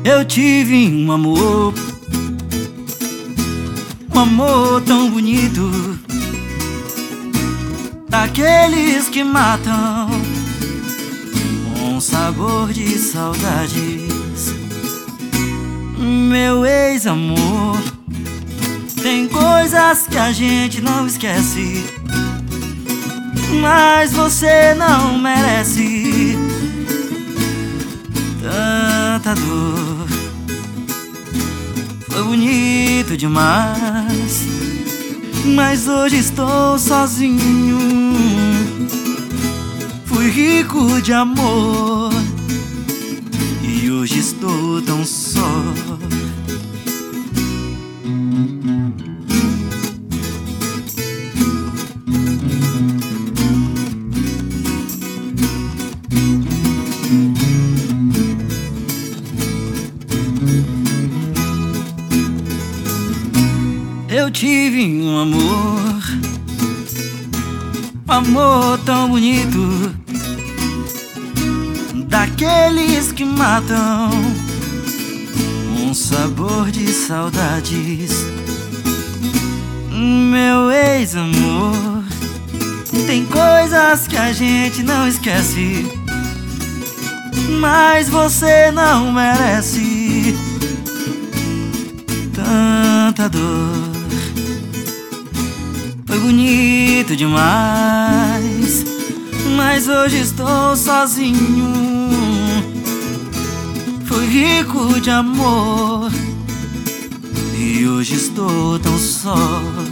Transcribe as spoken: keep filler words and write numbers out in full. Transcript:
Eu tive um amor, um amor tão bonito, daqueles que matam, um sabor de saudades. Meu ex-amor, tem coisas que a gente não esquece, mas você não merece tanta dor. Foi bonito demais, mas hoje estou sozinho. Fui rico de amor e hoje estou tão só. Eu tive um amor, um amor tão bonito, daqueles que matam, um sabor de saudades. Meu ex-amor, tem coisas que a gente não esquece, mas você não merece tanta dor. Foi bonito demais, mas hoje estou sozinho. Fui rico de amor e hoje estou tão só.